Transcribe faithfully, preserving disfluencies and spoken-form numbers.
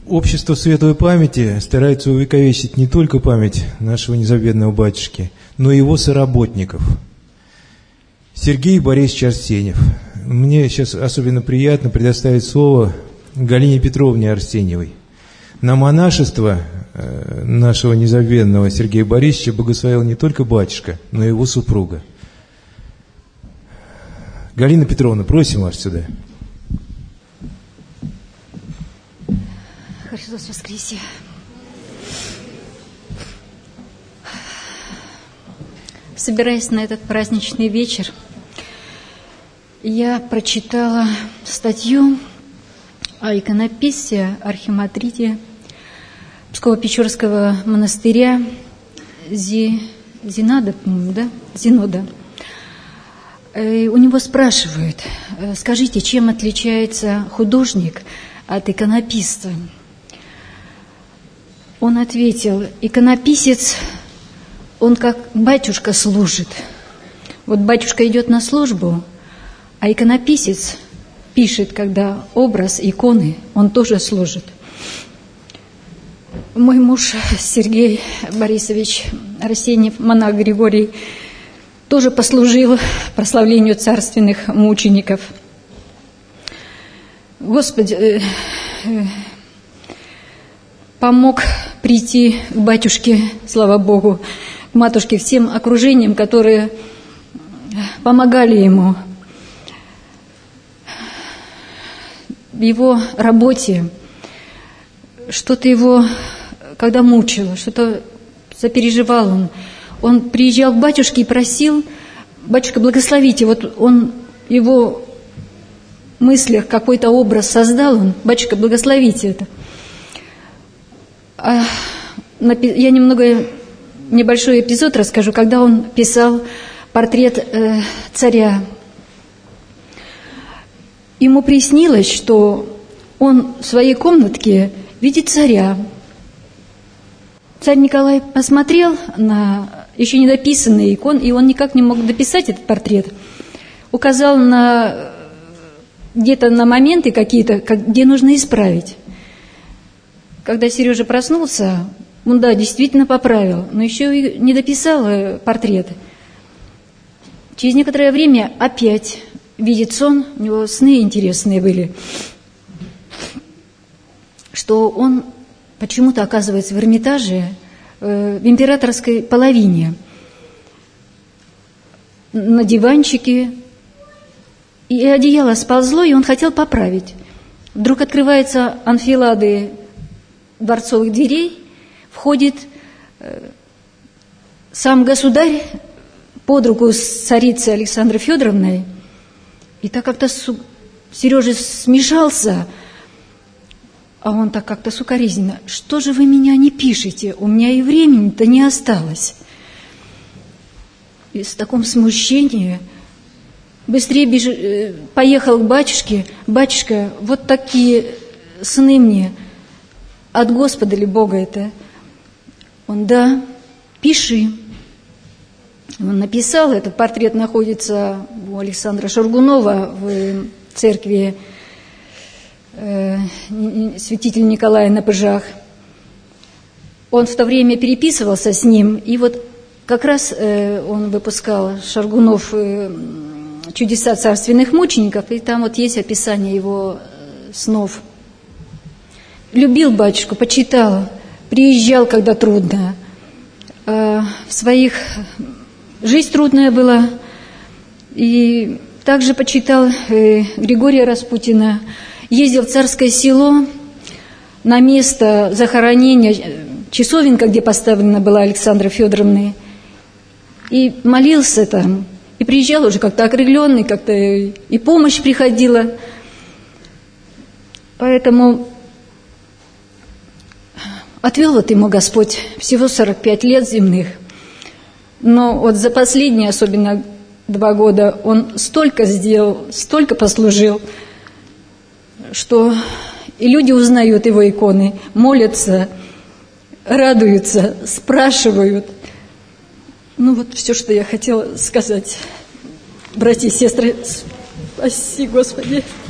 Общество Светлой Памяти старается увековечить не только память нашего незабвенного батюшки, но и его соработников. Сергей Борисович Арсеньев. Мне сейчас особенно приятно предоставить слово Галине Петровне Арсеньевой. На монашество нашего незабвенного Сергея Борисовича благословил не только батюшка, но и его супруга. Галина Петровна, просим вас сюда. Христос воскресе. Собираясь на этот праздничный вечер, я прочитала статью о иконописце архимандрите Псково-Печорского монастыря Зи, Зинода, по-моему, да? Зинода. И у него спрашивают: скажите, чем отличается художник от иконописца? Он ответил: иконописец, он как батюшка служит. Вот батюшка идет на службу, а иконописец пишет, когда образ иконы, он тоже служит. Мой муж Сергей Борисович Арсеньев, монах Григорий, тоже послужил прославлению царственных мучеников. Господи, э, э, помог прийти к батюшке, слава Богу, к матушке, всем окружениям, которые помогали ему в его работе. Что-то его, когда мучило, что-то запереживал он. Он приезжал к батюшке и просил: батюшка, благословите. Вот он в его мыслях какой-то образ создал, он: батюшка, благословите это. А, я немного, небольшой эпизод расскажу, когда он писал портрет э, царя. Ему приснилось, что он в своей комнатке видит царя. Царь Николай посмотрел на еще недописанный икон, и он никак не мог дописать этот портрет. Указал на где-то на моменты какие-то, где нужно исправить. Когда Сережа проснулся, он, да, действительно поправил, но еще и не дописал портрет. Через некоторое время опять видит сон, у него сны интересные были, что он почему-то оказывается в Эрмитаже, в императорской половине, на диванчике, и одеяло сползло, и он хотел поправить. Вдруг открываются анфилады дворцовых дверей, входит сам государь под руку с царицей Александрой Федоровной, и так как-то Сережа смешался. А он так как-то сукоризненно: что же вы меня не пишете? У меня и времени-то не осталось. И в таком смущении быстрее беж... поехал к батюшке. Батюшка, вот такие сны мне. От Господа ли Бога это? Он: да, пиши. Он написал, этот портрет находится у Александра Шаргунова в церкви святителя Николая на Пыжах. Он в то время переписывался с ним, и вот как раз он выпускал, Шаргунов, «Чудеса царственных мучеников», и там вот есть описание его снов. Любил батюшку, почитал, приезжал, когда трудно. В своих... Жизнь трудная была, и также почитал Григория Распутина. Ездил в Царское Село на место захоронения, часовенка, где поставлена была Александра Федоровна, и молился там. И приезжал уже как-то окрыленный, как-то и помощь приходила. Поэтому отвел вот ему Господь всего сорок пять лет земных. Но вот за последние, особенно два года, он столько сделал, столько послужил, что и люди узнают его иконы, молятся, радуются, спрашивают. Ну вот все, что я хотела сказать. Братья и сестры, спаси Господи.